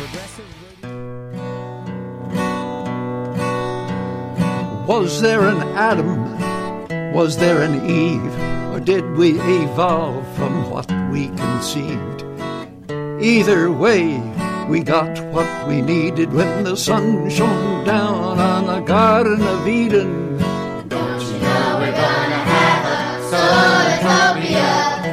Was there an Adam? Was there an Eve? Or did we evolve from what we conceived? Either way, we got what we needed when the sun shone down on the Garden of Eden. Don't you know we're gonna have a Solartopia,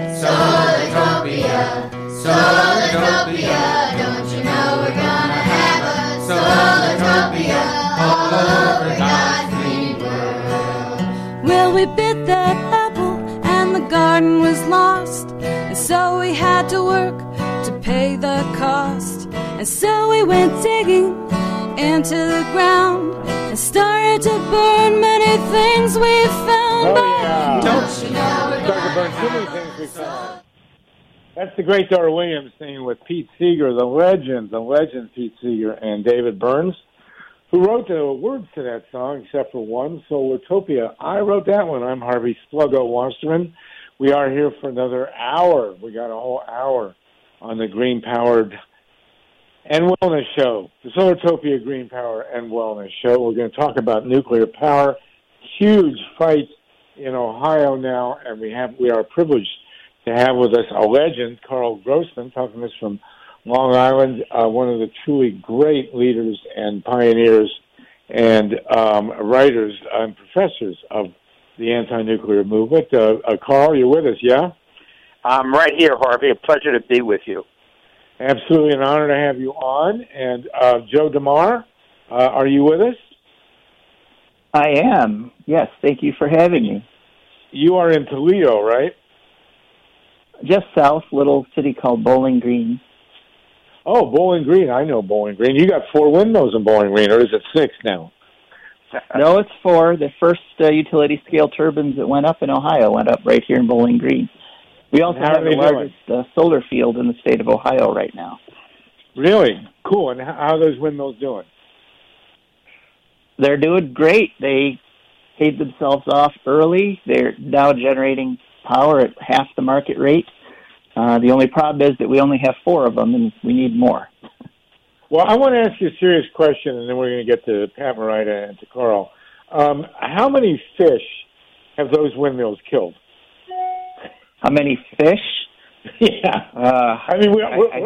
Solartopia, Solartopia. Don't you know we're gonna have a Solartopia all over God's green world? Well, we bit that apple and the garden was lost, and so we had to work to pay the cost. And so we went digging into the ground and started to burn many things we found. Oh, yeah. Don't you know we're Started to gonna burn too many things we found. That's the great Dora Williams singing with Pete Seeger, the legend Pete Seeger and David Burns, who wrote the words to that song, except for one, Solartopia. I wrote that one. I'm Harvey Sluggo Wasserman. We are here for another hour. We got a whole hour on the Green Powered and Wellness Show, the Solartopia Green Power and Wellness Show. We're going to talk about nuclear power. Huge fight in Ohio now, and we are privileged to have with us a legend, Carl Grossman, talking to us from Long Island, one of the truly great leaders and pioneers and writers and professors of the anti-nuclear movement. Carl, you're with us, yeah? I'm right here, Harvey. A pleasure to be with you. Absolutely an honor to have you on. And Joe DeMar, are you with us? I am. Yes, thank you for having me. You are in Toledo, right? Just south, little city called Bowling Green. Oh, Bowling Green. I know Bowling Green. You got 4 windmills in Bowling Green, or is it 6 now? No, it's 4. The first utility-scale turbines that went up in Ohio went up right here in Bowling Green. We also have the largest solar field in the state of Ohio right now. Really? Cool. And how are those windmills doing? They're doing great. They paid themselves off early. They're now generating power at half the market rate. The only problem is that we only have 4 of them, and we need more. Well, I want to ask you a serious question, and then we're going to get to Pat Morita and to Carl. How many fish have those windmills killed? How many fish? Yeah. I mean, I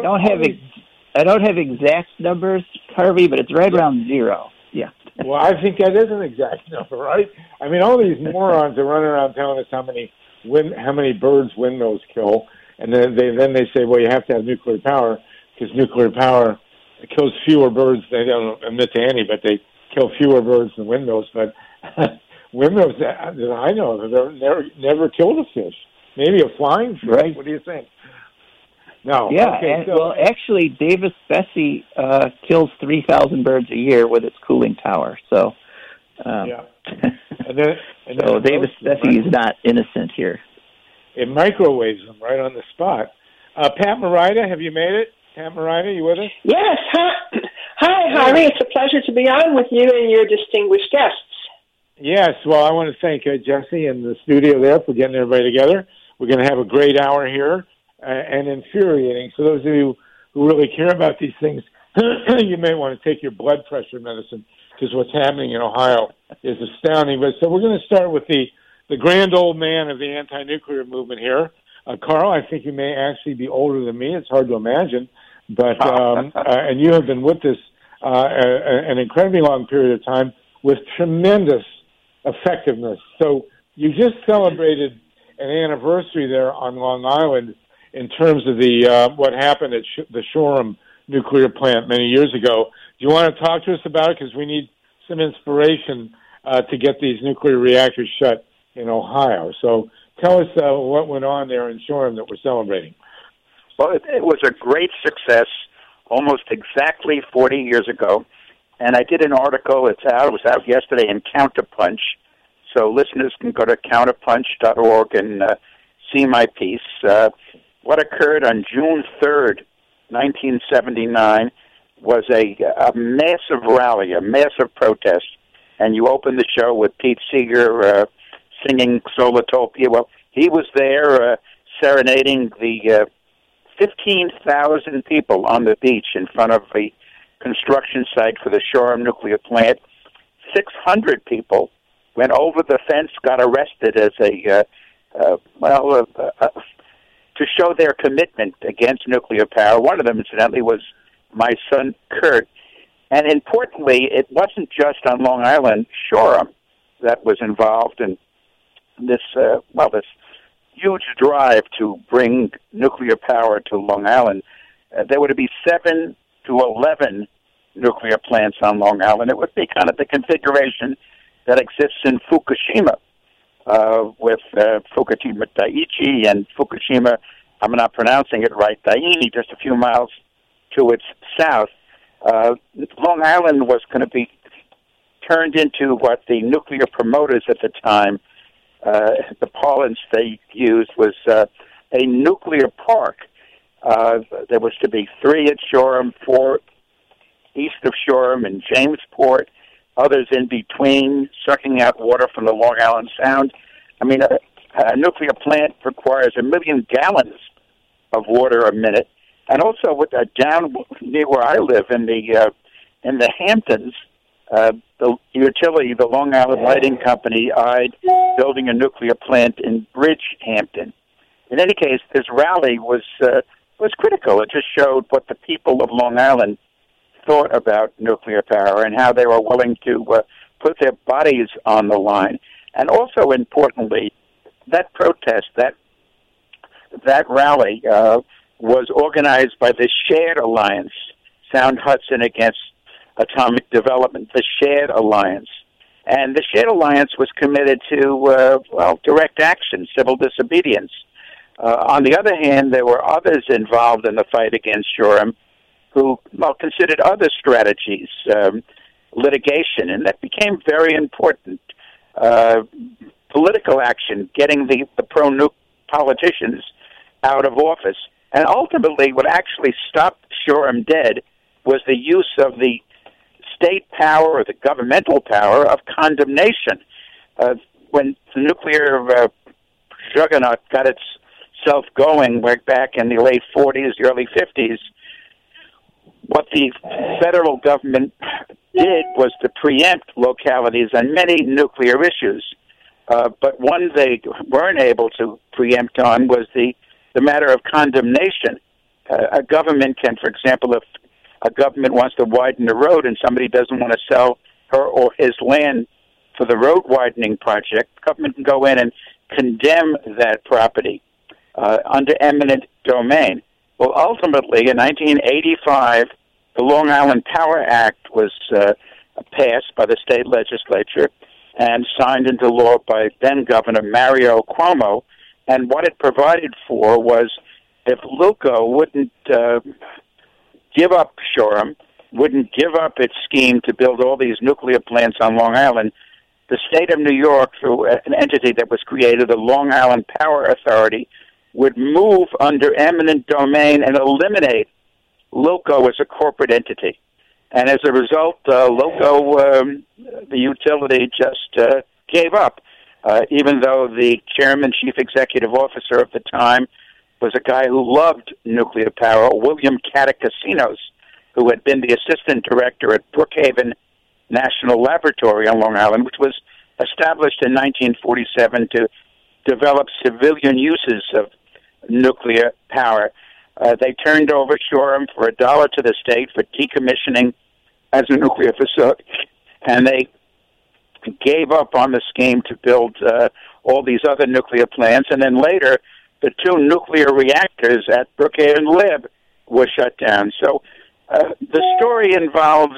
don't have exact numbers, Harvey, but it's right around 0. Yeah. Well, I think that is an exact number, right? I mean, all these morons are running around telling us how many birds windmills kill, and then they say, well, you have to have nuclear power because nuclear power kills fewer birds. They don't admit to any, but they kill fewer birds than windmills. But windmills that I know of have never killed a fish. Maybe a flying fish. Right. What do you think? No. Yeah, okay, actually, Davis-Besse kills 3,000 birds a year with its cooling tower. So, yeah. And then so Davis-Besse is not innocent here. It microwaves them right on the spot. Pat Morita, have you made it? Pat Morita, you with us? Yes. Hi, Harvey. It's a pleasure to be on with you and your distinguished guests. Yes. Well, I want to thank Jesse and the studio there for getting everybody together. We're going to have a great hour here and infuriating. So those of you who really care about these things, you may want to take your blood pressure medicine because what's happening in Ohio is astounding. But so we're going to start with the grand old man of the anti-nuclear movement here. Carl, I think you may actually be older than me. It's hard to imagine. But and you have been with this an incredibly long period of time with tremendous effectiveness. So you just celebrated an anniversary there on Long Island in terms of the what happened at the Shoreham nuclear plant many years ago. Do you want to talk to us about it? Because we need some inspiration to get these nuclear reactors shut in Ohio. So tell us what went on there in Shoreham that we're celebrating. Well, it was a great success almost exactly 40 years ago. And I did an article, it was out yesterday in Counterpunch. So listeners can go to counterpunch.org and see my piece. What occurred on June 3rd, 1979, was a massive rally, a massive protest. And you opened the show with Pete Seeger singing Solartopia. Well, he was there serenading the 15,000 people on the beach in front of the construction site for the Shoreham nuclear plant. 600 people went over the fence, got arrested as to show their commitment against nuclear power. One of them, incidentally, was my son, Kurt. And importantly, it wasn't just on Long Island, Shoreham, that was involved in this huge drive to bring nuclear power to Long Island. There were to be 7 to 11 nuclear plants on Long Island. It would be kind of the configuration that exists in Fukushima, with Fukushima Daiichi and Fukushima, I'm not pronouncing it right, Daini, just a few miles to its south. Long Island was going to be turned into what the nuclear promoters at the time, the parlance they used was a nuclear park. There was to be 3 at Shoreham, 4 east of Shoreham and Jamesport, others in between, sucking out water from the Long Island Sound. I mean, a nuclear plant requires 1 million gallons of water a minute. And also, down near where I live in the Hamptons, the utility, the Long Island Lighting Company, eyed building a nuclear plant in Bridgehampton. In any case, this rally was critical. It just showed what the people of Long Island thought about nuclear power and how they were willing to put their bodies on the line. And also, importantly, that protest, that rally was organized by the Shared Alliance, Sound Hudson Against Atomic Development, the Shared Alliance. And the Shared Alliance was committed to, direct action, civil disobedience. On the other hand, there were others involved in the fight against Shoreham who considered other strategies, litigation, and that became very important. Political action, getting the pro-nuke politicians out of office. And ultimately, what actually stopped Shoreham dead was the use of the state power or the governmental power of condemnation. When the nuclear juggernaut got itself going back in the late 40s, early 50s, what the federal government did was to preempt localities on many nuclear issues. But one they weren't able to preempt on was the matter of condemnation. A government can, for example, if a government wants to widen a road and somebody doesn't want to sell her or his land for the road widening project, the government can go in and condemn that property under eminent domain. Well, ultimately, in 1985, the Long Island Power Act was passed by the state legislature and signed into law by then-Governor Mario Cuomo. And what it provided for was if LULCO wouldn't give up Shoreham, wouldn't give up its scheme to build all these nuclear plants on Long Island, the state of New York, through an entity that was created, the Long Island Power Authority, would move under eminent domain and eliminate LULCO as a corporate entity. And as a result, LULCO, the utility, just gave up, even though the chairman, chief executive officer of the time was a guy who loved nuclear power, William Catacasinos, who had been the assistant director at Brookhaven National Laboratory on Long Island, which was established in 1947 to develop civilian uses of nuclear power. They turned over Shoreham for $1 to the state for decommissioning as a nuclear facility, and they gave up on the scheme to build all these other nuclear plants, and then later the 2 nuclear reactors at Brookhaven Lab were shut down. So the story involves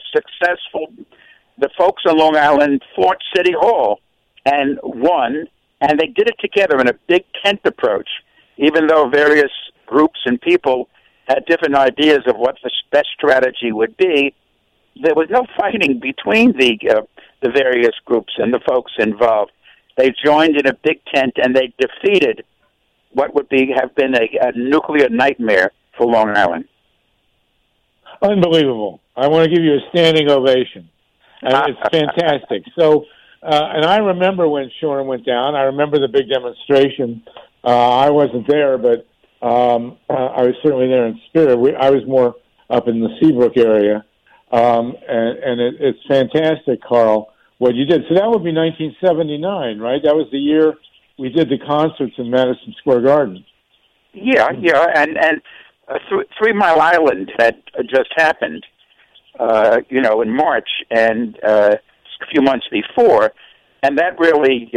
the folks on Long Island fought City Hall and won, and they did it together in a big tent approach, even though various groups and people had different ideas of what the best strategy would be. There was no fighting between the various groups and the folks involved. They joined in a big tent and they defeated what would have been a nuclear nightmare for Long Island. Unbelievable. I want to give you a standing ovation. It's fantastic. So, and I remember when Shoreham went down. I remember the big demonstration. I wasn't there, but I was certainly there in spirit. I was more up in the Seabrook area, and it's fantastic, Carl, what you did. So that would be 1979, right? That was the year we did the concerts in Madison Square Garden. Yeah, and 3 Mile Island had just happened, in March, and a few months before, and that really,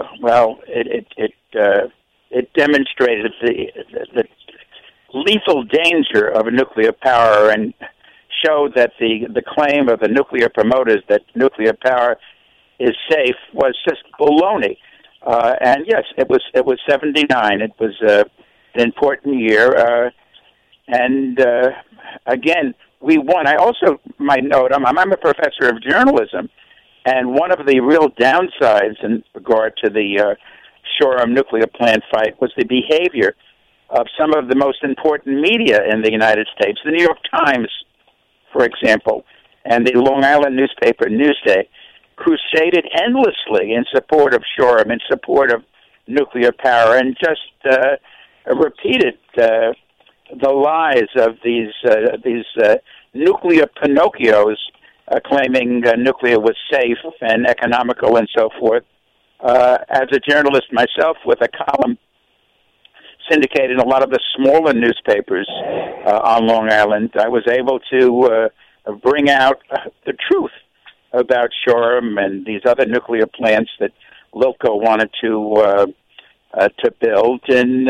it demonstrated the lethal danger of nuclear power, and showed that the claim of the nuclear promoters that nuclear power is safe was just baloney. And yes, it was 79. It was an important year, and again, we won. I also might note I'm a professor of journalism, and one of the real downsides in regard to the Shoreham nuclear plant fight was the behavior of some of the most important media in the United States. The New York Times, for example, and the Long Island newspaper Newsday crusaded endlessly in support of Shoreham, in support of nuclear power, and just repeated the lies of these nuclear Pinocchios claiming nuclear was safe and economical and so forth. As a journalist myself with a column syndicated in a lot of the smaller newspapers on Long Island, I was able to bring out the truth about Shoreham and these other nuclear plants that Lilco wanted to build. And,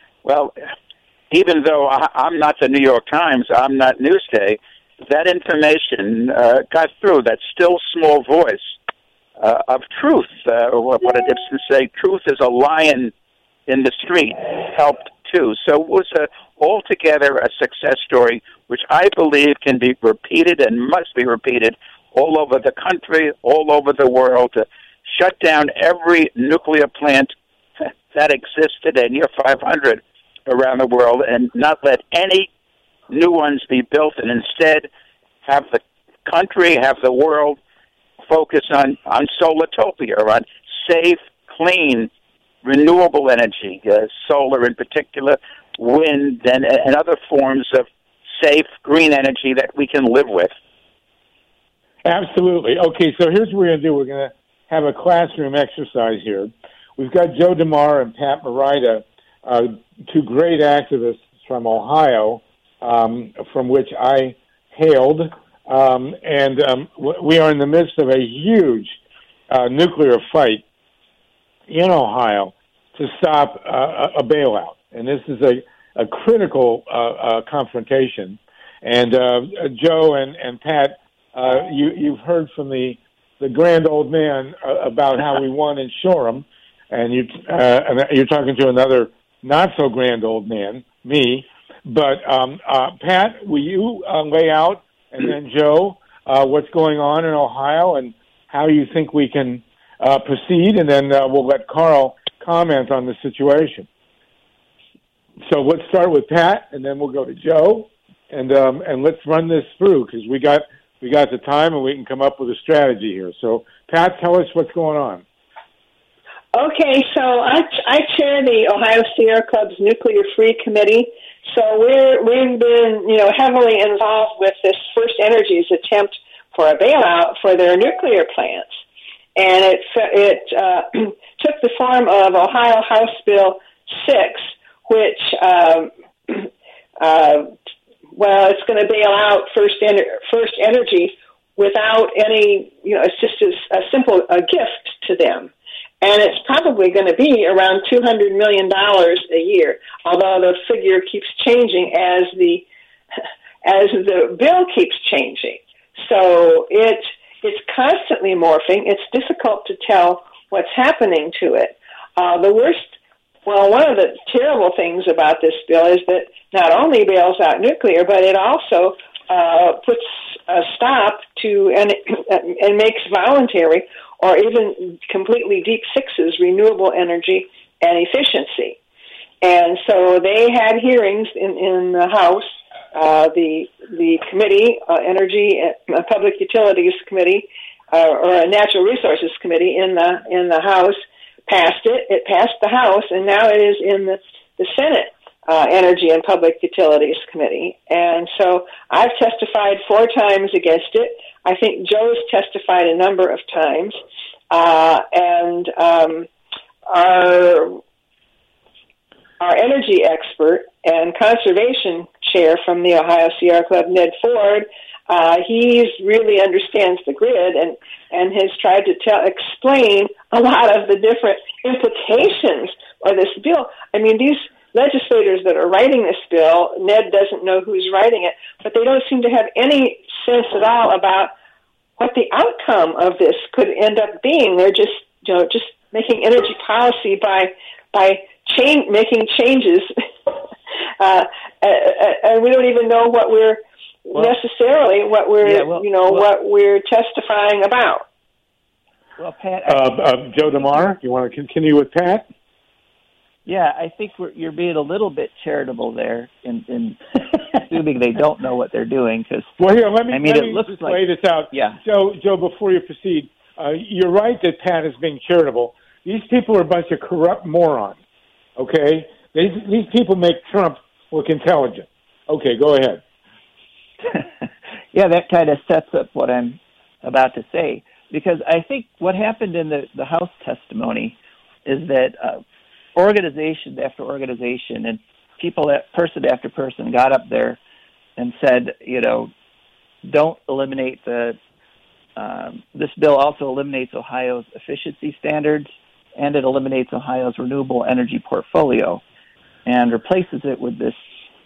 even though I'm not the New York Times, I'm not Newsday, that information got through, that still small voice of truth. What did Ibsen say? Truth is a lion in the street, helped too. So it was altogether a success story, which I believe can be repeated and must be repeated all over the country, all over the world, to shut down every nuclear plant that exists today, near 500 around the world, and not let any new ones be built, and instead have the country, have the world focus on solartopia, on safe, clean, renewable energy, solar in particular, wind, and other forms of safe, green energy that we can live with. Absolutely. Okay, so here's what we're going to do. We're going to have a classroom exercise here. We've got Joe DeMar and Pat Morita, two great activists from Ohio, from which I hailed, and we are in the midst of a huge nuclear fight in Ohio to stop a bailout. And this is a critical confrontation. And Joe and Pat, you've heard from the grand old man about how we won in Shoreham, and you're talking to another not so grand old man, me. But Pat, will you lay out, and then Joe, what's going on in Ohio and how you think we can proceed, and then we'll let Carl comment on the situation. So let's start with Pat, and then we'll go to Joe, and let's run this through, because we got the time, and we can come up with a strategy here. So Pat, tell us what's going on. Okay, so I chair the Ohio Sierra Club's Nuclear Free Committee. So we've been, heavily involved with this First Energy's attempt for a bailout for their nuclear plants, and it took the form of Ohio House Bill 6, which it's going to bail out First Energy without any, it's just a simple gift to them. And it's probably going to be around $200 million a year, although the figure keeps changing as the bill keeps changing. So it's constantly morphing. It's difficult to tell what's happening to it. One of the terrible things about this bill is that not only bails out nuclear, but it also puts a stop to and makes voluntary or even completely deep sixes renewable energy and efficiency. And so they had hearings in the House. The committee, Energy Public Utilities Committee, or a Natural Resources Committee in the House passed it. It passed the House, and now it is in the Senate Energy and Public Utilities Committee. And so I've testified 4 times against it. I think Joe's testified a number of times. And our energy expert and conservation chair from the Ohio Sierra Club, Ned Ford, he really understands the grid and has tried to explain a lot of the different implications of this bill. I mean, these legislators that are writing this bill, Ned doesn't know who's writing it, but they don't seem to have any sense at all about what the outcome of this could end up being. They're just making energy policy by making changes, and we don't even know what we're what we're testifying about. Well, Pat, Joe DeMar, you want to continue with Pat? Yeah, I think you're being a little bit charitable there in assuming they don't know what they're doing. Cause, well, here, let me looks just like, lay this out. Yeah. Joe, before you proceed, you're right that Pat is being charitable. These people are a bunch of corrupt morons, okay? These people make Trump look intelligent. Okay, go ahead. Yeah, that kind of sets up what I'm about to say, because I think what happened in the House testimony is that organization after organization and person after person got up there and said, don't eliminate this bill also eliminates Ohio's efficiency standards, and it eliminates Ohio's renewable energy portfolio and replaces it with this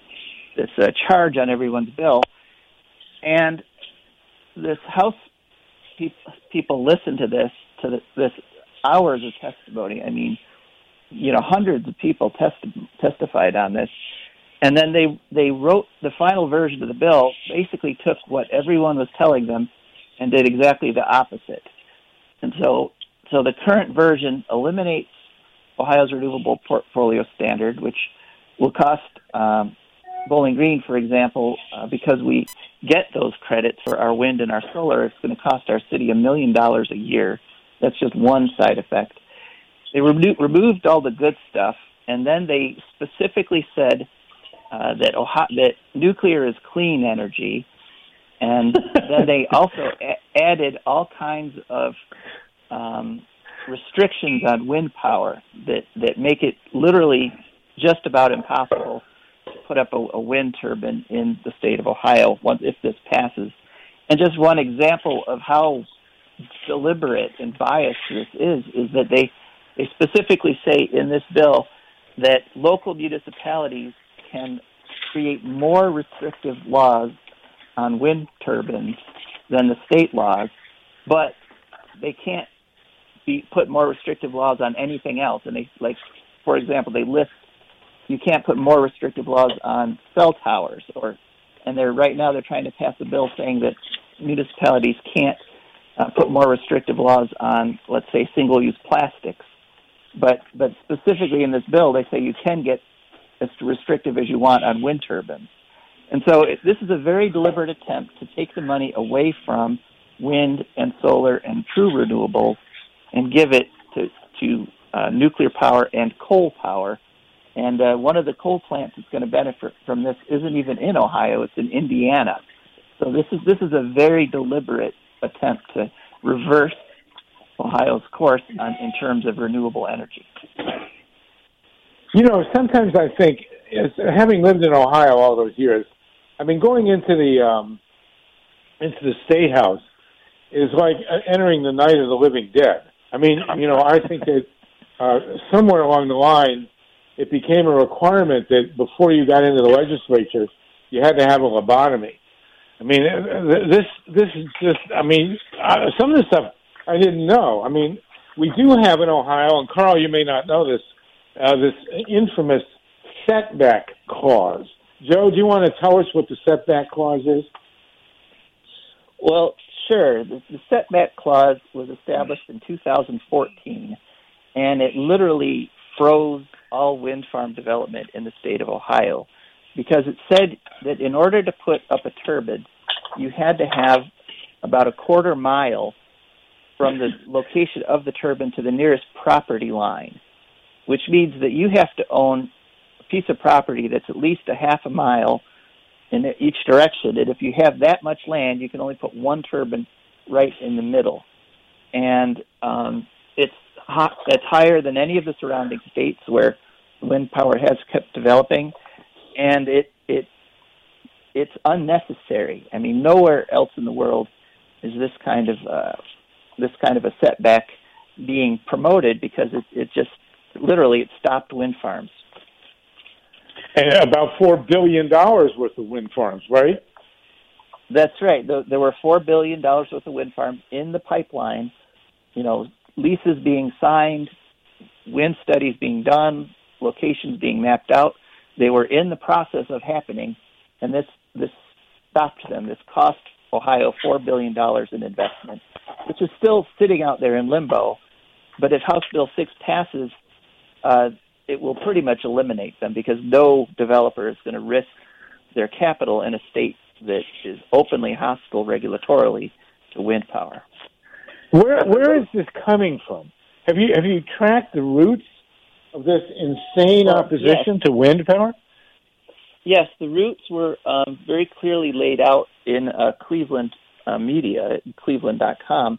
charge on everyone's bill. And this House people listened to this hours of testimony. I mean, hundreds of people testified on this. And then they wrote the final version of the bill, basically took what everyone was telling them and did exactly the opposite. And so the current version eliminates Ohio's renewable portfolio standard, which will cost Bowling Green, for example, because we get those credits for our wind and our solar, it's going to cost our city $1 million a year. That's just one side effect. They removed all the good stuff, and then they specifically said that nuclear is clean energy, and then they also added all kinds of restrictions on wind power that make it literally just about impossible to put up a wind turbine in the state of Ohio if this passes. And just one example of how deliberate and biased this is that they specifically say in this bill that local municipalities can create more restrictive laws on wind turbines than the state laws, but they can't put more restrictive laws on anything else. And for example, they list you can't put more restrictive laws on cell towers, and right now they're trying to pass a bill saying that municipalities can't put more restrictive laws on, let's say, single-use plastics. But specifically in this bill, they say you can get as restrictive as you want on wind turbines. And so this is a very deliberate attempt to take the money away from wind and solar and true renewables and give it to nuclear power and coal power. And one of the coal plants that's going to benefit from this isn't even in Ohio; it's in Indiana. So this is a very deliberate attempt to reverse Ohio's course in terms of renewable energy. Sometimes I think, having lived in Ohio all those years, I mean, going into the State House is like entering the night of the living dead. I mean, I think that somewhere along the line, it became a requirement that before you got into the legislature, you had to have a lobotomy. I mean, this is just, some of the stuff I didn't know. I mean, we do have in Ohio, and Carl, you may not know this, this infamous setback clause. Joe, do you want to tell us what the setback clause is? Well, sure. The setback clause was established in 2014, and it literally froze all wind farm development in the state of Ohio because it said that in order to put up a turbine, you had to have about a quarter mile from the location of the turbine to the nearest property line, which means that you have to own piece of property that's at least a half a mile in each direction, and if you have that much land, you can only put one turbine right in the middle. And it's higher than any of the surrounding states where wind power has kept developing, and it's unnecessary. I mean, nowhere else in the world is this kind of a setback being promoted, because it just literally stopped wind farms. And about $4 billion worth of wind farms, right? That's right. There were $4 billion worth of wind farms in the pipeline, leases being signed, wind studies being done, locations being mapped out. They were in the process of happening, and this stopped them. This cost Ohio $4 billion in investment, which is still sitting out there in limbo. But if House Bill 6 passes, it will pretty much eliminate them, because no developer is going to risk their capital in a state that is openly hostile regulatorily to wind power. Where is this coming from? Have you tracked the roots of this insane opposition to wind power? Yes, the roots were very clearly laid out in Cleveland media, Cleveland.com.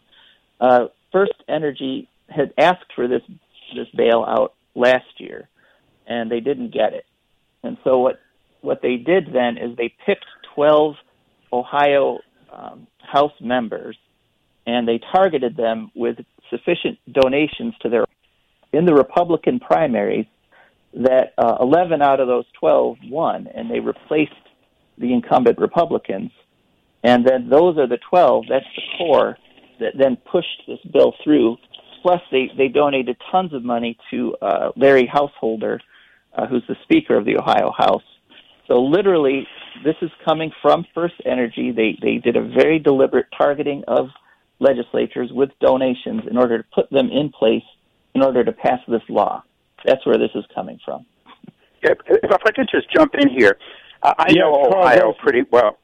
First Energy had asked for this bailout last year, and they didn't get it. And so what they did then is they picked 12 Ohio House members, and they targeted them with sufficient donations in the Republican primaries that 11 out of those 12 won, and they replaced the incumbent Republicans. And then those are the 12, that's the core, that then pushed this bill through. Plus, they donated tons of money to Larry Householder, who's the Speaker of the Ohio House. So literally, this is coming from First Energy. They did a very deliberate targeting of legislatures with donations in order to put them in place in order to pass this law. That's where this is coming from. If I could just jump in here, I know Ohio pretty well.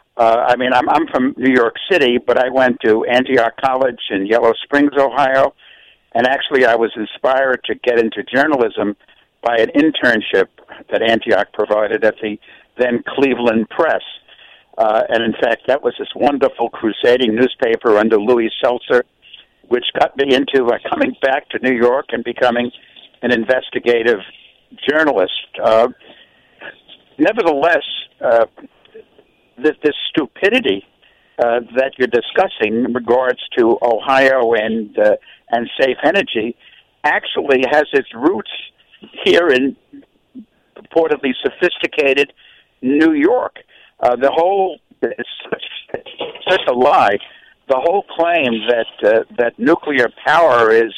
I'm from New York City, but I went to Antioch College in Yellow Springs, Ohio, and actually I was inspired to get into journalism by an internship that Antioch provided at the then Cleveland Press. And in fact, that was this wonderful crusading newspaper under Louis Seltzer, which got me into coming back to New York and becoming an investigative journalist. Nevertheless, this stupidity that you're discussing in regards to Ohio and safe energy actually has its roots here in purportedly sophisticated New York. The whole, it's such a lie. The whole claim that nuclear power is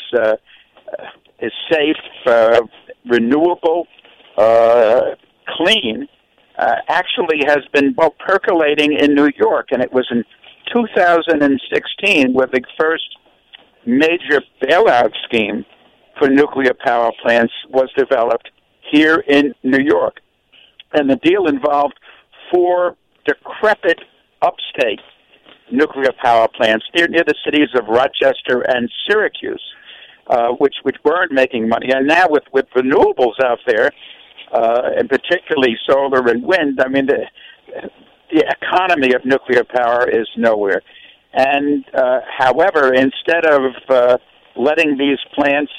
safe, renewable, clean, actually has been percolating in New York, and it was in 2016 where the first major bailout scheme for nuclear power plants was developed here in New York. And the deal involved 4 decrepit upstate nuclear power plants near the cities of Rochester and Syracuse, which weren't making money. And now with renewables out there, and particularly solar and wind, I mean, the economy of nuclear power is nowhere. And however, instead of letting these plants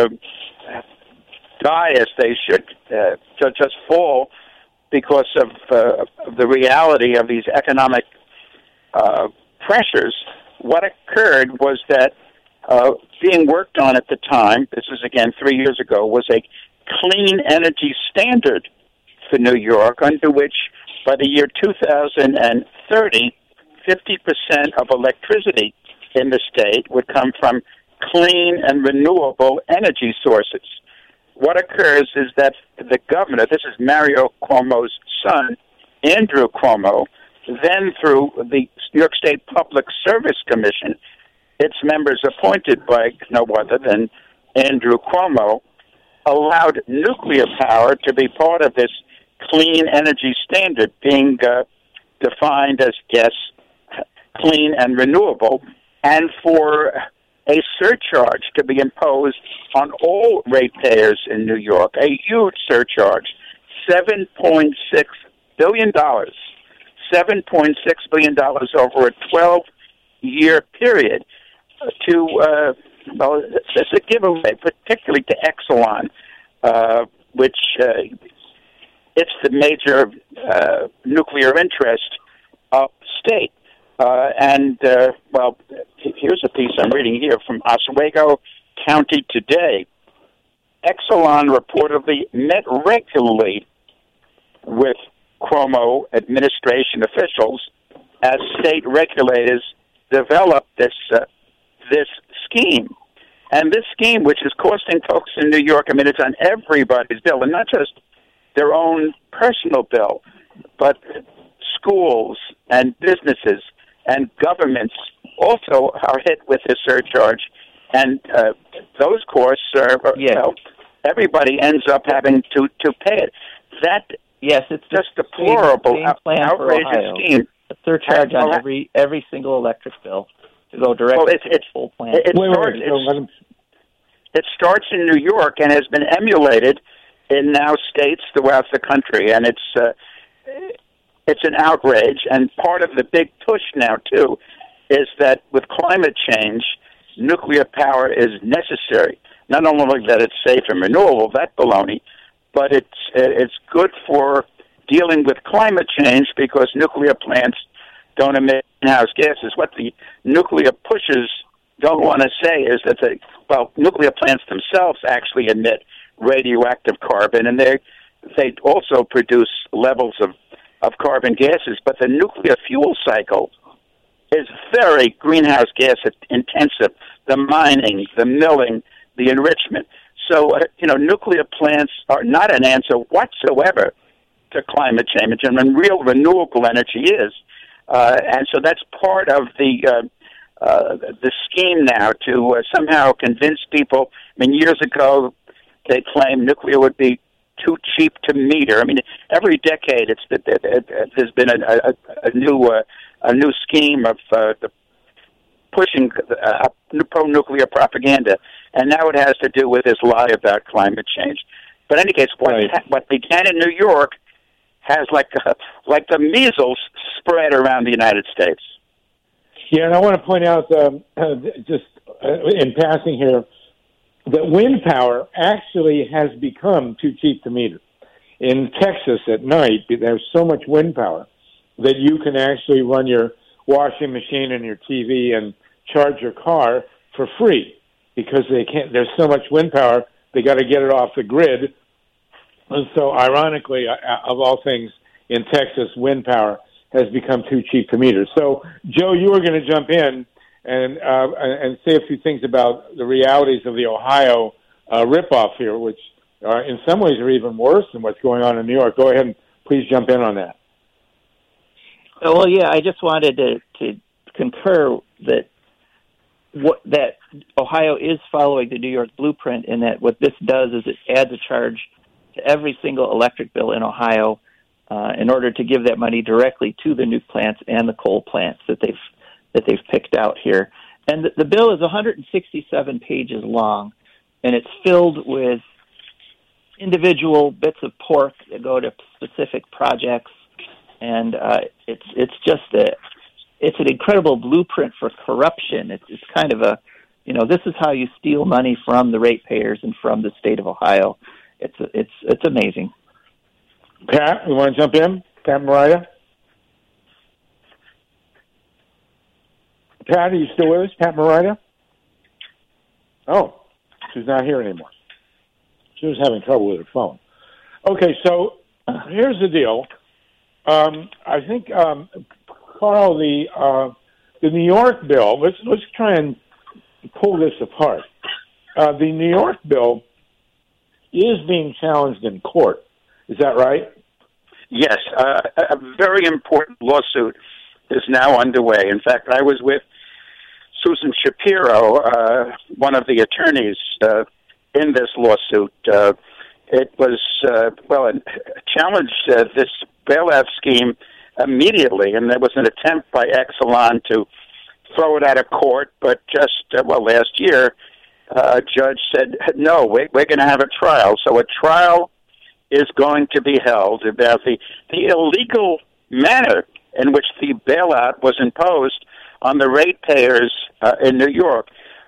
die as they should, just fall because of the reality of these economic pressures, what occurred was that being worked on at the time, this is again 3 years ago, was a clean energy standard for New York, under which by the year 2030, 50% of electricity in the state would come from clean and renewable energy sources. What occurs is that the governor, this is Mario Cuomo's son, Andrew Cuomo, then through the New York State Public Service Commission, its members appointed by no other than Andrew Cuomo, allowed nuclear power to be part of this clean energy standard, being defined as, yes, clean and renewable, and for a surcharge to be imposed on all ratepayers in New York, a huge surcharge, $7.6 billion. $7.6 billion over a 12-year period to, well, it's a giveaway, particularly to Exelon, which it's the major nuclear interest of the state. Well, here's a piece I'm reading here from Oswego County Today. Exelon reportedly met regularly with Cuomo administration officials as state regulators developed this scheme. And this scheme, which is costing folks in New York, I mean, it's on everybody's bill, and not just their own personal bill, but schools and businesses and governments also are hit with this surcharge. And those costs are, well, everybody ends up having to pay it. That it's just deplorable, outrageous scheme. A surcharge on every single electric bill to go directly to the full plant. It starts in New York and has been emulated in now states throughout the country, and it's an outrage. And part of the big push now too is that with climate change, nuclear power is necessary. Not only that it's safe and renewable, that baloney, but it's good for dealing with climate change because nuclear plants don't emit greenhouse gases. What the nuclear pushers don't want to say is that nuclear plants themselves actually emit radioactive carbon, and they also produce levels of carbon gases. But the nuclear fuel cycle is very greenhouse gas intensive. The mining, the milling, the enrichment. So, nuclear plants are not an answer whatsoever to climate change, and real renewable energy is. And so that's part of the scheme now to somehow convince people. I mean, years ago, they claimed nuclear would be too cheap to meter. I mean, every decade there's been a new scheme of pushing pro-nuclear propaganda, and now it has to do with this lie about climate change. But in any case, what began in New York has like the measles spread around the United States. Yeah, and I want to point out, just in passing here, that wind power actually has become too cheap to meter. In Texas at night, there's so much wind power that you can actually run your washing machine and your TV and charge your car for free because they can't. There's so much wind power, they got to get it off the grid. And so, ironically, of all things, in Texas, wind power has become too cheap to meter. So, Joe, you were going to jump in and say a few things about the realities of the Ohio ripoff here, which in some ways are even worse than what's going on in New York. Go ahead and please jump in on that. Well, yeah, I just wanted to concur that Ohio is following the New York blueprint, in that what this does is it adds a charge to every single electric bill in Ohio in order to give that money directly to the nuke plants and the coal plants that they've picked out here. And the bill is 167 pages long, and it's filled with individual bits of pork that go to specific projects, and it's an incredible blueprint for corruption. It's kind of this is how you steal money from the ratepayers and from the state of Ohio. It's amazing. Pat, you want to jump in? Pat Morita? Pat, are you still with us? Pat Morita? Oh, she's not here anymore. She was having trouble with her phone. Okay, so here's the deal. I think, Carl, the New York bill, let's try and pull this apart. The New York bill is being challenged in court. Is that right? Yes. A very important lawsuit is now underway. In fact, I was with Susan Shapiro, one of the attorneys in this lawsuit. It was, challenged this bailout scheme immediately, and there was an attempt by Exelon to throw it out of court, but just, last year, a judge said, no, we're going to have a trial. So a trial is going to be held about the illegal manner in which the bailout was imposed on the ratepayers in New York.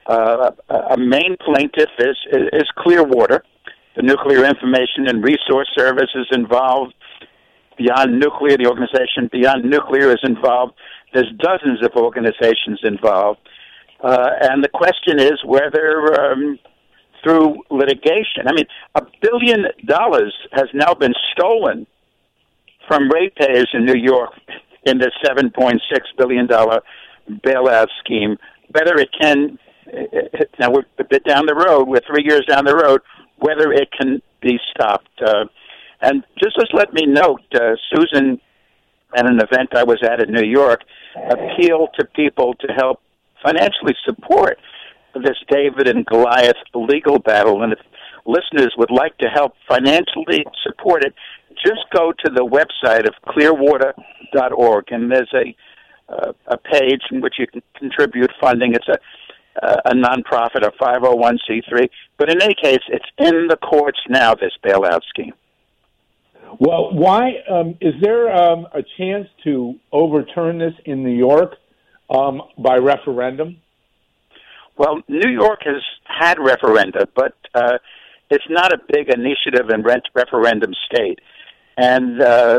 A main plaintiff is Clearwater. The Nuclear Information and Resource Service is involved. Beyond Nuclear, the organization Beyond Nuclear is involved. There's dozens of organizations involved. And the question is whether through litigation, I mean, $1 billion has now been stolen from ratepayers in New York in this $7.6 billion bailout scheme. Whether it can, now we're a bit down the road, we're 3 years down the road, whether it can be stopped. And just let me note, Susan, at an event I was at in New York, appealed to people to help financially support this David and Goliath legal battle. And if listeners would like to help financially support it, just go to the website of clearwater.org, and there's a page in which you can contribute funding. It's a nonprofit, a 501c3. But in any case, it's in the courts now, this bailout scheme. Well, why is there a chance to overturn this in New York by referendum? Well, New York has had referenda, but it's not a big initiative in referendum state. And the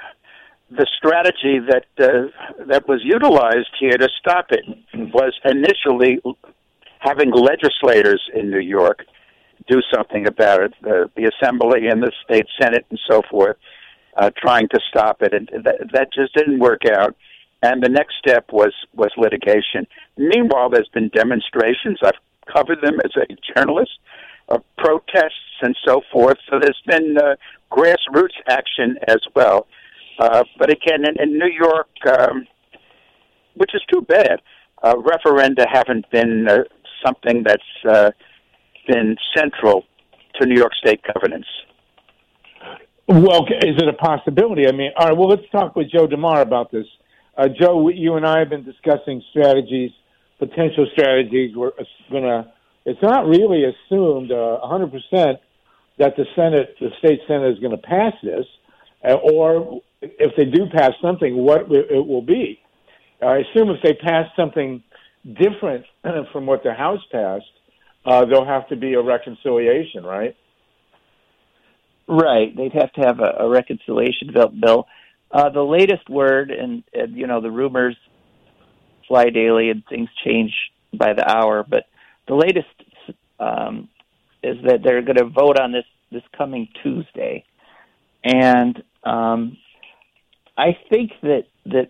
strategy that was utilized here to stop it was initially having legislators in New York do something about it, the Assembly and the State Senate and so forth, trying to stop it. And that just didn't work out. And the next step was litigation. Meanwhile, there's been demonstrations. I've covered them as a journalist, protests and so forth. So there's been grassroots action as well. But again, in New York, which is too bad, referenda haven't been something that's been central to New York State governance. Well, is it a possibility? I mean, all right, well, let's talk with Joe DeMar about this. Joe, you and I have been discussing potential strategies. It's not really assumed 100% that the state Senate is going to pass this, or if they do pass something, what it will be. I assume if they pass something different from what the House passed, there'll have to be a reconciliation, right? Right. They'd have to have a reconciliation bill. The latest word, and the rumors fly daily and things change by the hour, but the latest is that they're going to vote on this coming Tuesday. And I think that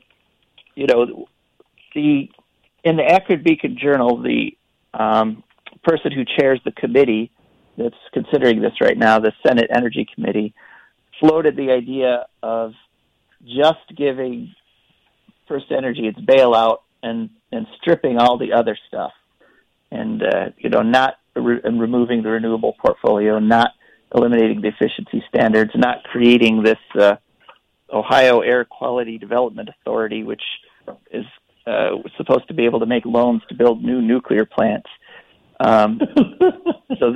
in the Akron Beacon Journal, the person who chairs the committee that's considering this right now, the Senate Energy Committee, floated the idea of just giving First Energy its bailout and stripping all the other stuff, and not removing the renewable portfolio, not eliminating the efficiency standards, not creating this Ohio Air Quality Development Authority, which is supposed to be able to make loans to build new nuclear plants. So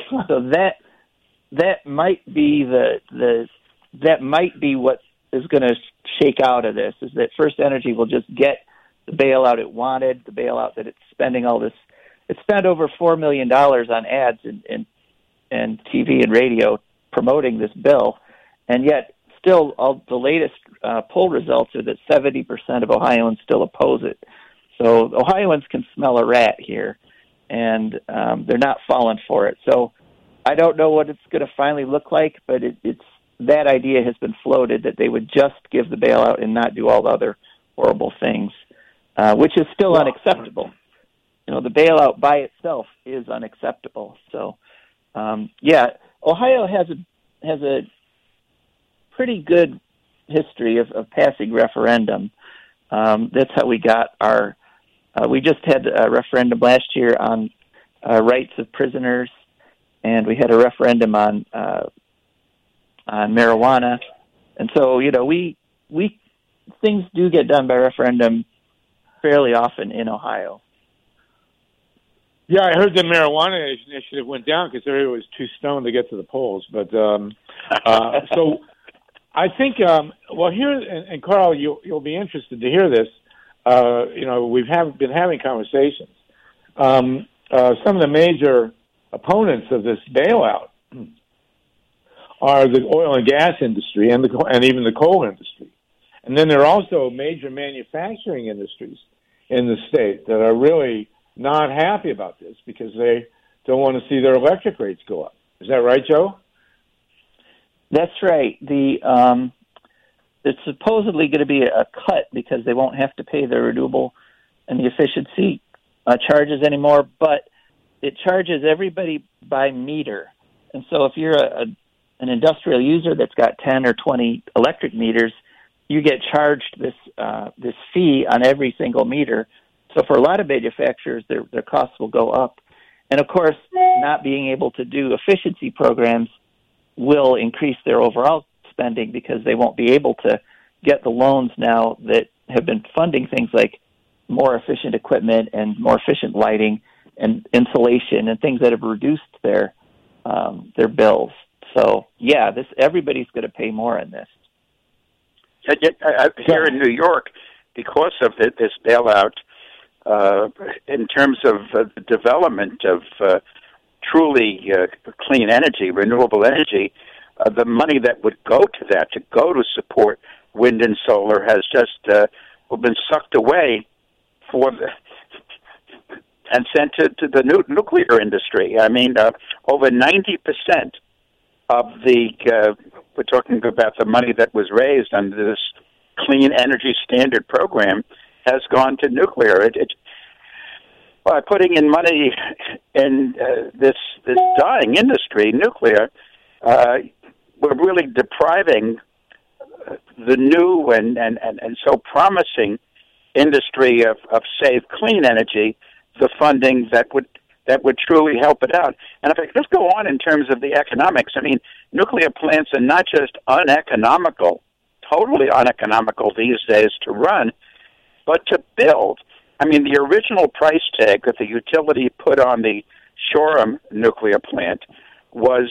that might be that might be what is going to shake out of this, is that First Energy will just get the bailout it wanted, the bailout that it's spending all this. It spent over $4 million on ads and TV and radio promoting this bill, and yet still all the latest poll results are that 70% of Ohioans still oppose it. So Ohioans can smell a rat here, and they're not falling for it. So I don't know what it's going to finally look like, but it's that idea has been floated that they would just give the bailout and not do all the other horrible things, which is still unacceptable. The bailout by itself is unacceptable. So, Ohio has a pretty good history of passing referendum. That's how we got our. We just had a referendum last year on rights of prisoners, and we had a referendum on marijuana, and so we things do get done by referendum fairly often in Ohio. Yeah, I heard the marijuana initiative went down because everybody was too stoned to get to the polls. But so I think, well, here, and Carl, you'll be interested to hear this. We've been having conversations. Some of the major opponents of this bailout are the oil and gas industry and even the coal industry. And then there are also major manufacturing industries in the state that are really not happy about this because they don't want to see their electric rates go up. Is that right, Joe? That's right. There's supposedly going to be a cut because they won't have to pay the renewable and the efficiency charges anymore, but it charges everybody by meter. And so if you're an industrial user that's got 10 or 20 electric meters, you get charged this fee on every single meter. So for a lot of manufacturers, their costs will go up. And of course, not being able to do efficiency programs will increase their overall spending because they won't be able to get the loans now that have been funding things like more efficient equipment and more efficient lighting and insulation and things that have reduced their bills. So yeah, everybody's going to pay more in this. Here in New York, because of this bailout, in terms of the development of truly clean energy, renewable energy, the money that would go to support wind and solar has just been sucked away and sent to the nuclear industry. I mean, over 90% of we're talking about the money that was raised under this Clean Energy Standard program has gone to nuclear. By putting in money in this dying industry, nuclear, we're really depriving the new and so promising industry of safe, clean energy the funding that would truly help it out. And if I could just go on in terms of the economics, I mean, nuclear plants are not just uneconomical, totally uneconomical these days to run, but to build. I mean, the original price tag that the utility put on the Shoreham nuclear plant was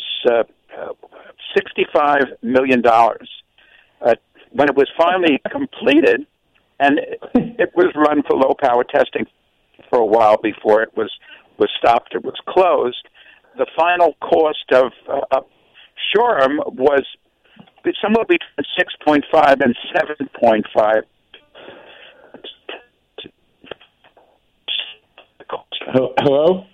$65 million. When it was finally completed, and it was run for low-power testing for a while before it was stopped, it was closed, the final cost of Shoreham was somewhere between 6.5 and 7.5. Hello?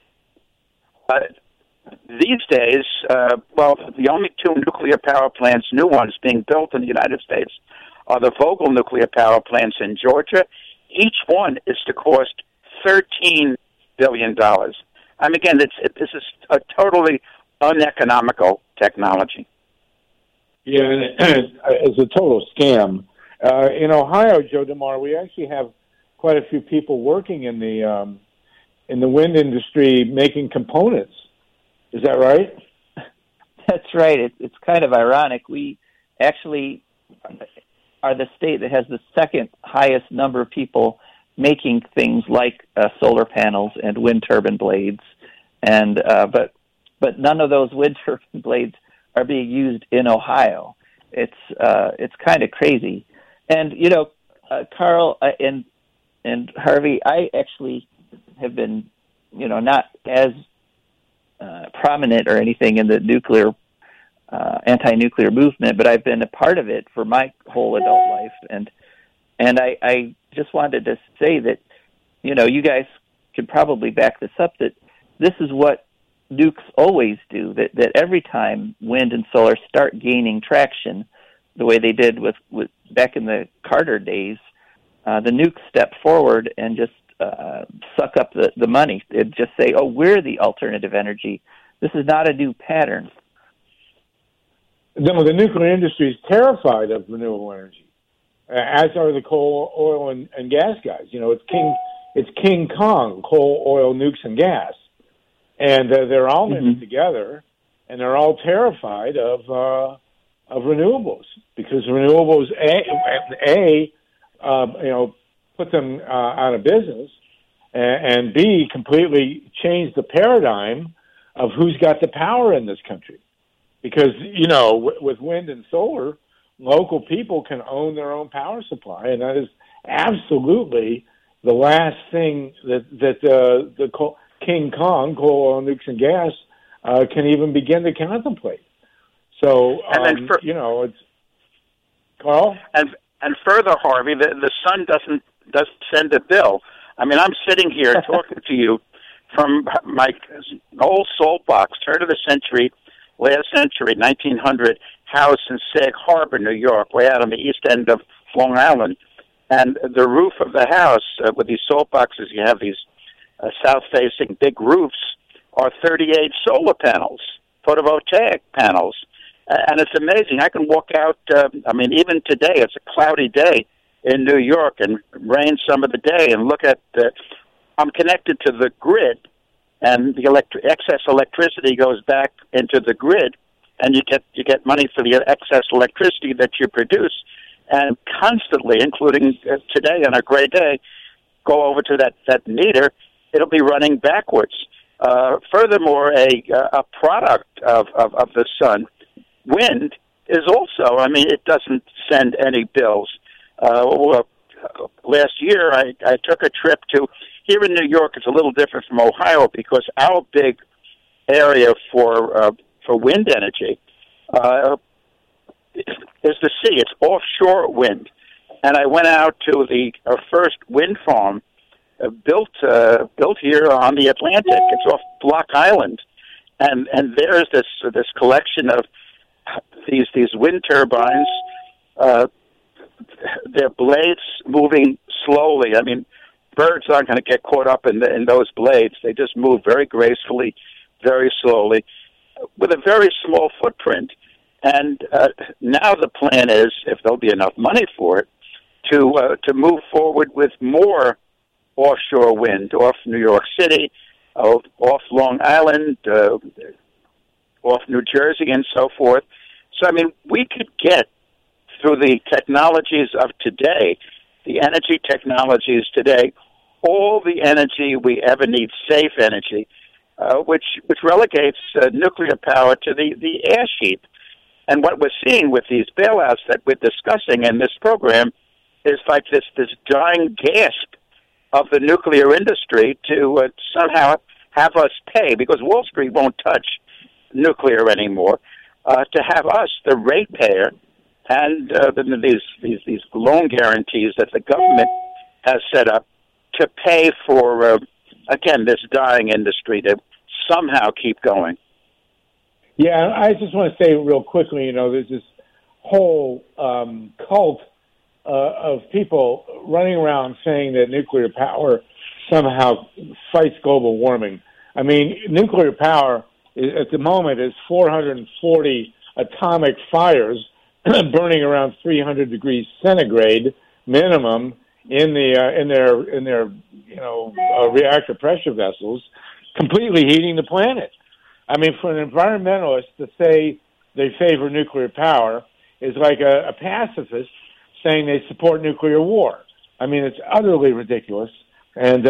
These days, the only two nuclear power plants, new ones being built in the United States, are the Vogtle nuclear power plants in Georgia. Each one is to cost $13 billion. I mean, again, this is a totally uneconomical technology. Yeah, and it's a total scam. In Ohio, Joe DeMar, we actually have quite a few people working in the wind industry making components. Is that right? That's right. It's kind of ironic. We actually are the state that has the second highest number of people making things like solar panels and wind turbine blades, and but none of those wind turbine blades are being used in Ohio. It's kind of crazy. And Carl and Harvey, I actually have been not as prominent or anything in the nuclear anti-nuclear movement, but I've been a part of it for my whole adult life, and I just wanted to say that you guys could probably back this up, that this is what nukes always do, that every time wind and solar start gaining traction the way they did with back in the Carter days, the nukes step forward and just suck up the money. They'd just say, oh, we're the alternative energy. This is not a new pattern. No, the nuclear industry is terrified of renewable energy, as are the coal, oil, and gas guys. It's King Kong, coal, oil, nukes, and gas. And they're all in it together, and they're all terrified of renewables, because renewables, put them out of business, and B, completely change the paradigm of who's got the power in this country. Because, with wind and solar, local people can own their own power supply, and that is absolutely the last thing that the King Kong, coal, oil, nukes, and gas, can even begin to contemplate. So, it's Carl? And further, Harvey, the sun doesn't send a bill. I mean, I'm sitting here talking to you from my old salt box, turn of the century, last century, 1900, house in Sag Harbor, New York, way out on the east end of Long Island. And the roof of the house, with these salt boxes, you have these south-facing big roofs, are 38 solar panels, photovoltaic panels. And it's amazing. I can walk out, even today, it's a cloudy day in New York and rain some of the day, and look at I'm connected to the grid, and the excess electricity goes back into the grid, and you get money for the excess electricity that you produce, and constantly, including today on a gray day, go over to that meter, it'll be running backwards. Furthermore, a product of the sun, wind, is also, it doesn't send any bills. Last year, I took a trip to, here in New York, it's a little different from Ohio because our big area for wind energy is the sea. It's offshore wind. And I went out to the first wind farm built here on the Atlantic. It's off Block Island. And there's this collection of these wind turbines, their blades moving slowly. Birds aren't going to get caught up in those blades. They just move very gracefully, very slowly, with a very small footprint. And now the plan is, if there'll be enough money for it, to move forward with more offshore wind off New York City, off Long Island, off New Jersey, and so forth. So, we could get, through the technologies of today, the energy technologies today, all the energy we ever need, safe energy, which relegates nuclear power to the ash heap. And what we're seeing with these bailouts that we're discussing in this program is like this dying gasp of the nuclear industry to somehow have us pay, because Wall Street won't touch nuclear anymore, to have us, the ratepayer, and these loan guarantees that the government has set up to pay for, again, this dying industry to somehow keep going. Yeah, I just want to say real quickly, there's this whole cult of people running around saying that nuclear power somehow fights global warming. Nuclear power at the moment is 440 atomic fires burning around 300 degrees centigrade minimum in their reactor pressure vessels, completely heating the planet. For an environmentalist to say they favor nuclear power is like a pacifist saying they support nuclear war. It's utterly ridiculous. And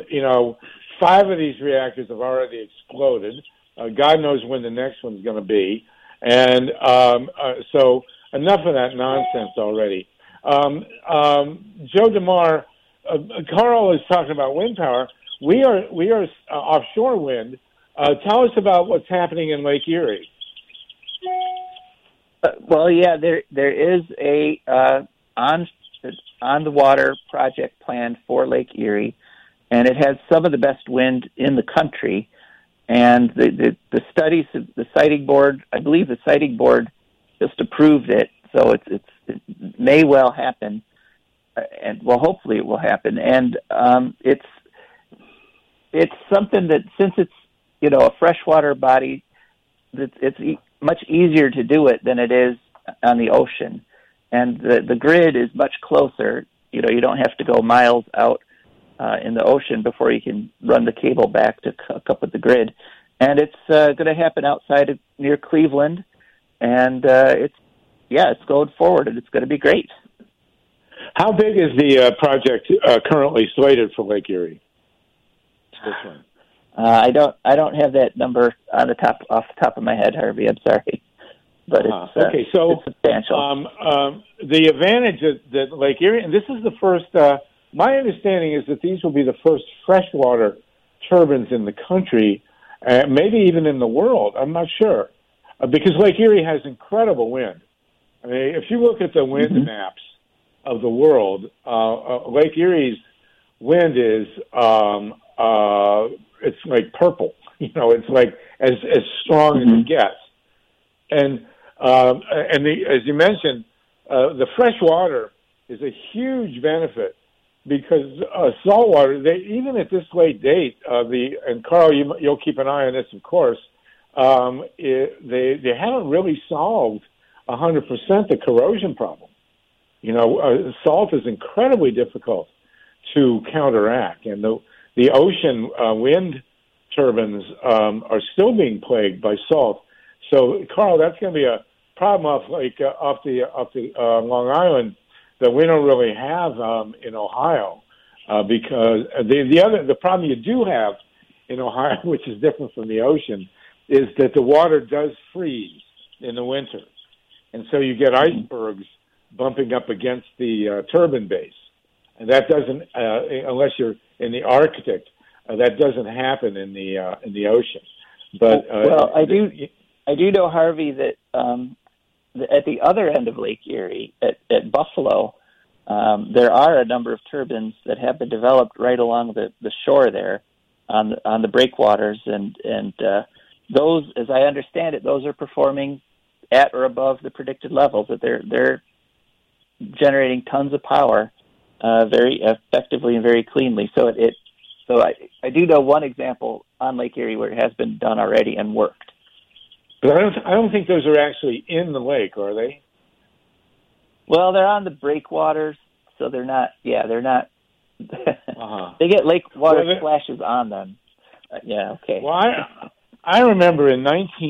5 of these reactors have already exploded. God knows when the next one's going to be. And so enough of that nonsense already. Joe DeMar, Carl is talking about wind power. We are offshore wind. Tell us about what's happening in Lake Erie. There is a on the water project planned for Lake Erie, and it has some of the best wind in the country. And the studies, the siting board, I believe the siting board just approved it, so it may well happen, and hopefully it will happen. And it's something that, since it's a freshwater body, it's much easier to do it than it is on the ocean, and the grid is much closer. You don't have to go miles out in the ocean before you can run the cable back to hook up with the grid. And it's going to happen outside of near Cleveland, and it's going forward, and it's going to be great. How big is the project currently slated for Lake Erie? this one? I don't have that number off the top of my head, Harvey. I'm sorry, but it's okay. So it's substantial. The advantage that Lake Erie, and this is the first. My understanding is that these will be the first freshwater turbines in the country, maybe even in the world. I'm not sure, because Lake Erie has incredible wind. I mean, if you look at the wind maps of the world, Lake Erie's wind is it's like purple. It's like as strong as it gets. And as you mentioned, the fresh water is a huge benefit because saltwater, even at this late date, and Carl, you'll keep an eye on this, of course. They haven't really solved 100% the corrosion problem. Salt is incredibly difficult to counteract, and the ocean wind turbines are still being plagued by salt. So, Carl, that's going to be a problem off the Long Island that we don't really have in Ohio, because the problem you do have in Ohio, which is different from the ocean, is that the water does freeze in the winter, and so you get icebergs bumping up against the turbine base, and that doesn't unless you're in the Arctic. That doesn't happen in the ocean. But I do know, Harvey, that at the other end of Lake Erie, at Buffalo, there are a number of turbines that have been developed right along the shore there on the breakwaters, and those, as I understand it, those are performing at or above the predicted levels. That they're generating tons of power very effectively and very cleanly. So I do know one example on Lake Erie where it has been done already and worked. But I don't think those are actually in the lake, are they? Well, they're on the breakwaters, so they're not. Yeah, they're not. They get lake water splashes on them. Yeah, okay. Well, I remember in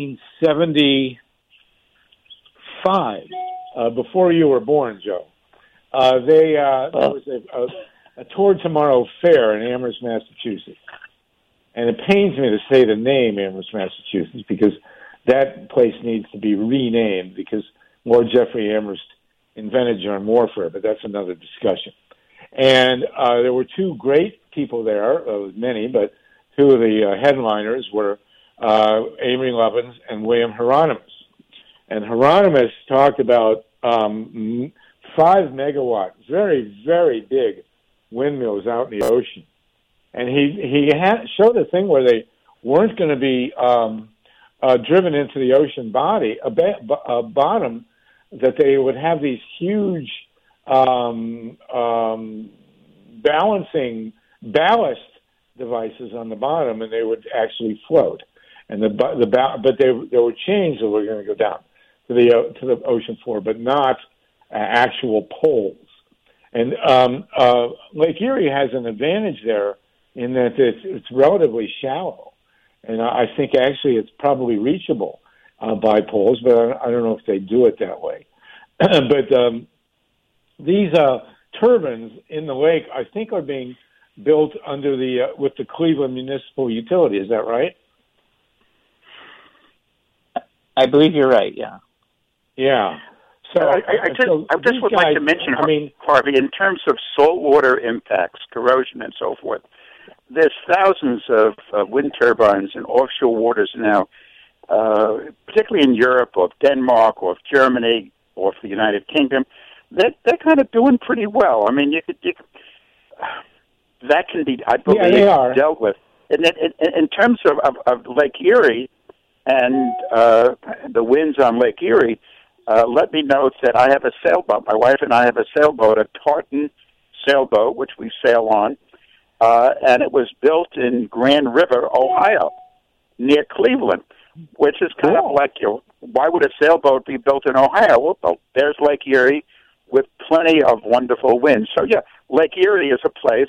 1975, before you were born, Joe, there was a Toward Tomorrow fair in Amherst, Massachusetts. And it pains me to say the name Amherst, Massachusetts, because that place needs to be renamed because Lord Jeffrey Amherst invented John Warfare, but that's another discussion. And there were two great people there, many, but two of the headliners were Amory Lovins and William Hieronymus. And Hieronymus talked about 5 megawatt, very, very big windmills out in the ocean. And he showed a thing where they weren't going to be driven into the ocean bottom, that they would have these huge balancing ballast devices on the bottom, and they would actually float. And but there were chains that were going to go down to the ocean floor, but not actual poles. And Lake Erie has an advantage there in that it's relatively shallow, and I think actually it's probably reachable by poles, but I don't know if they do it that way. But these turbines in the lake, I think, are being built under with the Cleveland Municipal Utility. Is that right? I believe you're right. Yeah. Yeah. So I just would like to mention, Harvey, in terms of saltwater impacts, corrosion, and so forth, there's thousands of wind turbines in offshore waters now, particularly in Europe, or Denmark, or Germany, or the United Kingdom. They're kind of doing pretty well. I mean, that can be, I believe, dealt with. In terms of Lake Erie and the winds on Lake Erie, let me note that I have a sailboat. My wife and I have a sailboat, a Tartan sailboat, which we sail on, and it was built in Grand River, Ohio, near Cleveland, which is kind of like, why would a sailboat be built in Ohio? Well, there's Lake Erie with plenty of wonderful winds. So, yeah, Lake Erie is a place,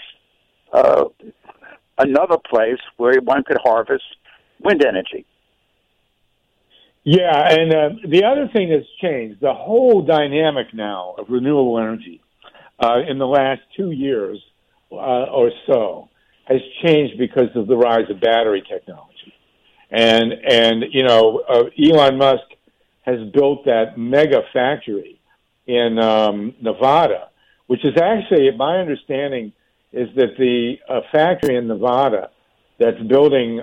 another place where one could harvest wind energy. Yeah, and the other thing that's changed, the whole dynamic now of renewable energy in the last 2 years or so has changed because of the rise of battery technology. And Elon Musk has built that mega factory in Nevada, which is actually, my understanding, is that the factory in Nevada that's building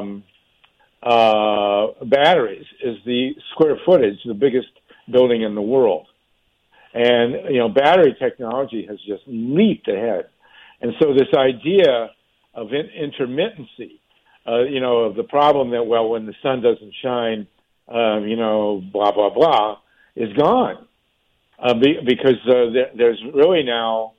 batteries is the square footage, the biggest building in the world. And, battery technology has just leaped ahead. And so this idea of intermittency, of the problem that, when the sun doesn't shine, blah, blah, blah, is gone. Because there's really now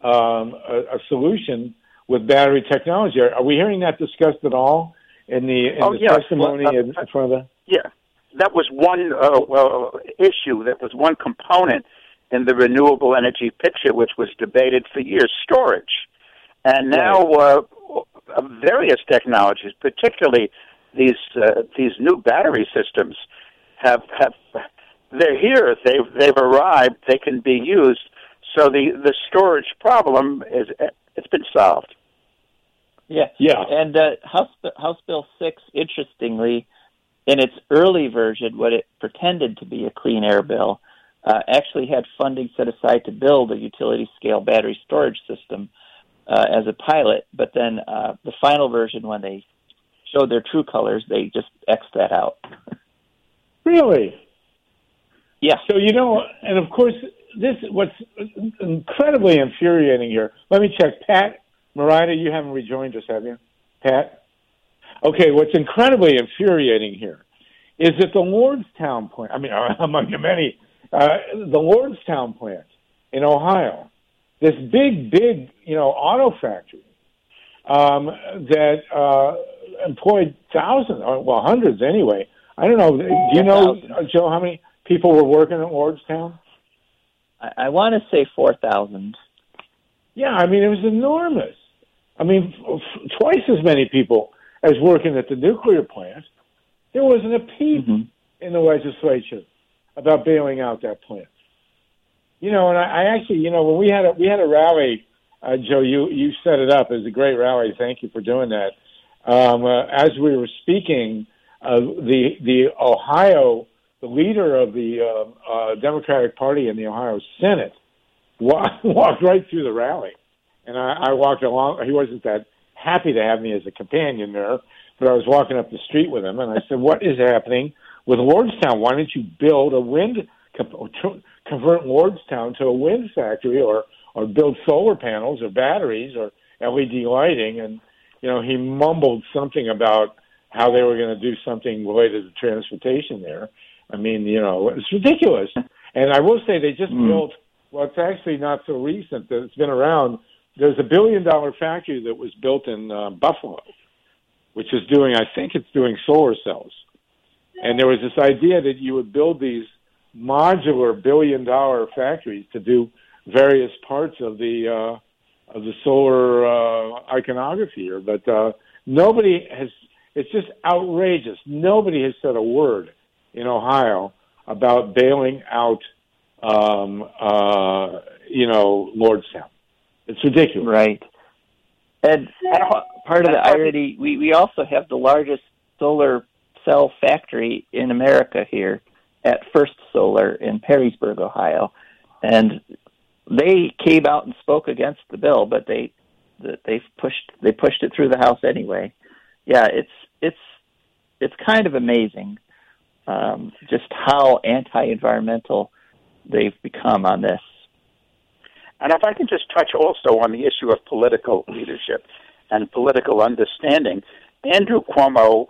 a solution with battery technology. Are we hearing that discussed at all in the testimony in front of the... Yeah, that was one issue. That was one component in the renewable energy picture, which was debated for years, storage. And now various technologies, particularly these new battery systems, they're here. They've arrived. They can be used. So the storage problem it's been solved. Yeah. And House Bill 6, interestingly, in its early version, what it pretended to be a clean air bill, actually had funding set aside to build a utility-scale battery storage system as a pilot. But then the final version, when they showed their true colors, they just X'd that out. Really? Yeah. So, and of course, what's incredibly infuriating here. Let me check. Pat Morita, you haven't rejoined us, have you? Pat? Okay, what's incredibly infuriating here is that the Lordstown plant, among the many, the Lordstown plant in Ohio, this big, auto factory that employed thousands, hundreds anyway. I don't know. Do you know, Joe, how many people were working at Lordstown? I want to say 4,000. Yeah, it was enormous. Twice as many people as working at the nuclear plant. There wasn't a peep in the legislature about bailing out that plant. And I actually, when we had a rally, Joe, you set it up. It was a great rally. Thank you for doing that. As we were speaking, the Ohio, the leader of the Democratic Party in the Ohio Senate, walked right through the rally. And I walked along. He wasn't that happy to have me as a companion there, but I was walking up the street with him, and I said, what is happening with Lordstown? Why don't you build convert Lordstown to a wind factory or build solar panels or batteries or LED lighting? And, he mumbled something about how they were going to do something related to transportation there. It's ridiculous. And I will say they just built, it's actually not so recent that it's been around. There's $1 billion factory that was built in Buffalo, which is doing solar cells. And there was this idea that you would build these modular $1 billion factories to do various parts of the solar iconography here. But nobody has, it's just outrageous. Nobody has said a word in Ohio about bailing out, Lordstown. It's ridiculous. Right. And part of the irony, we also have the largest solar cell factory in America here at First Solar in Perrysburg, Ohio. And they came out and spoke against the bill, but they pushed it through the House anyway. Yeah, it's kind of amazing just how anti-environmental they've become on this. And if I can just touch also on the issue of political leadership and political understanding, Andrew Cuomo,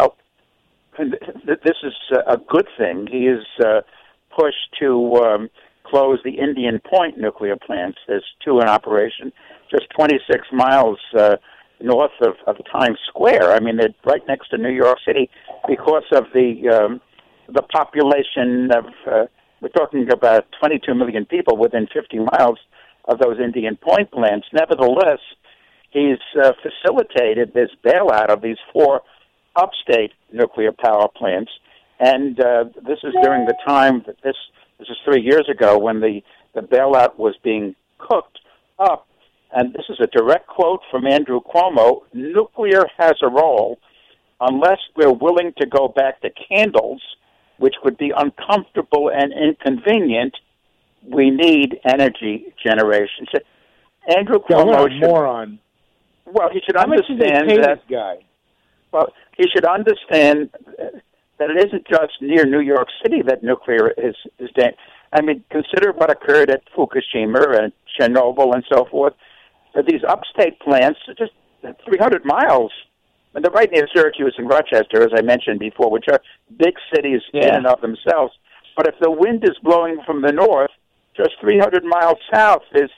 this is a good thing. He is pushed to close the Indian Point nuclear plants. There's two in operation, just 26 miles north of Times Square. They're right next to New York City because of the population of, we're talking about 22 million people within 50 miles of those Indian Point plants. Nevertheless, he's facilitated this bailout of these 4 upstate nuclear power plants. And this is during the time that this is 3 years ago when the bailout was being cooked up and this is a direct quote from Andrew Cuomo, nuclear has a role unless we're willing to go back to candles, which would be uncomfortable and inconvenient. We need energy generation. So Andrew Cuomo should, moron. Well, he should How much do they understand pay that. This guy? Well, he should understand that it isn't just near New York City that nuclear is dangerous. I mean, consider what occurred at Fukushima and Chernobyl and so forth. These upstate plants are just 300 miles. And they're right near Syracuse and Rochester, as I mentioned before, which are big cities in and of themselves. But if the wind is blowing from the north, just 300 miles south is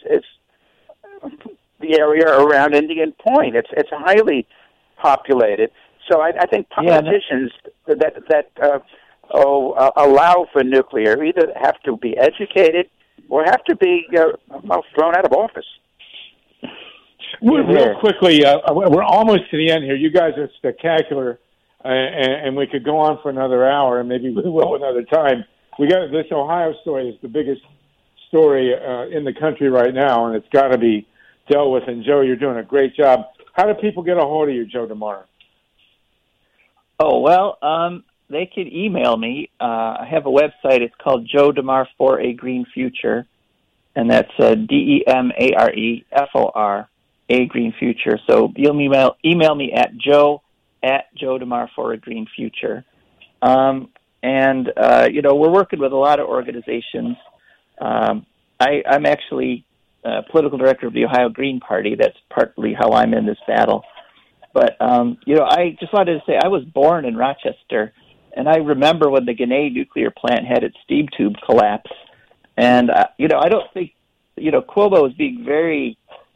the area around Indian Point. It's highly populated. So I think politicians that allow for nuclear either have to be educated or have to be thrown out of office. Real quickly, we're almost to the end here. You guys are spectacular, and we could go on for another hour, and maybe we will another time. We got this Ohio story is the biggest story in the country right now, and it's got to be dealt with. And Joe, you're doing a great job. How do people get a hold of you, Joe DeMar? Oh, well, they could email me. I have a website. It's called Joe DeMar for a Green Future, and that's DEMAREFOR, A Green Future. So you'll email me at Joe DeMar for a Green Future. We're working with a lot of organizations. I'm actually political director of the Ohio Green Party. That's partly how I'm in this battle. But, I just wanted to say I was born in Rochester, and I remember when the Ginna nuclear plant had its steam tube collapse. And, I don't think, Cuomo was being very,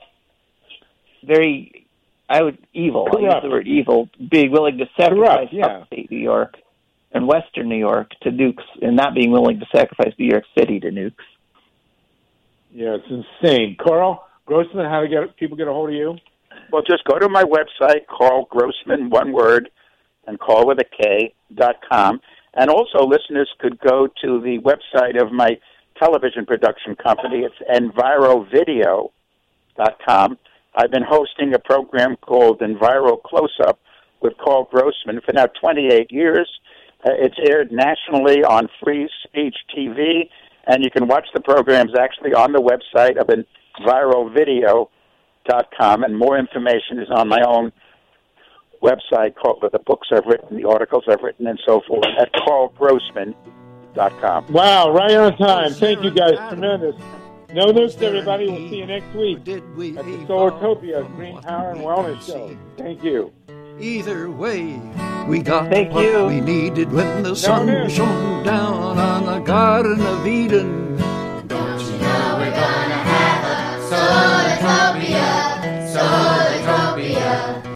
very, evil. Corrupt. I use the word evil, being willing to sacrifice upstate New York and western New York to nukes and not being willing to sacrifice New York City to nukes. Yeah, it's insane. Carl Grossman, how do people get a hold of you? Well, just go to my website, Carl Grossman, one word, and call.com. And also, listeners could go to the website of my television production company. It's envirovideo.com. I've been hosting a program called Enviro Close-Up with Carl Grossman for now 28 years. It's aired nationally on Free Speech TV, and you can watch the programs actually on the website of envirovideo.com, and more information is on my own website called the books I've written, the articles I've written, and so forth at carlgrossman.com. Wow, right on time. Thank you guys. Tremendous. No nukes, everybody. We'll see you next week at the Solartopia Green Power and Wellness Show. Thank you. Either way, we got Thank what you. we needed when the sun shone down on the Garden of Eden. Don't you know we're gonna have a Solartopia, Solartopia.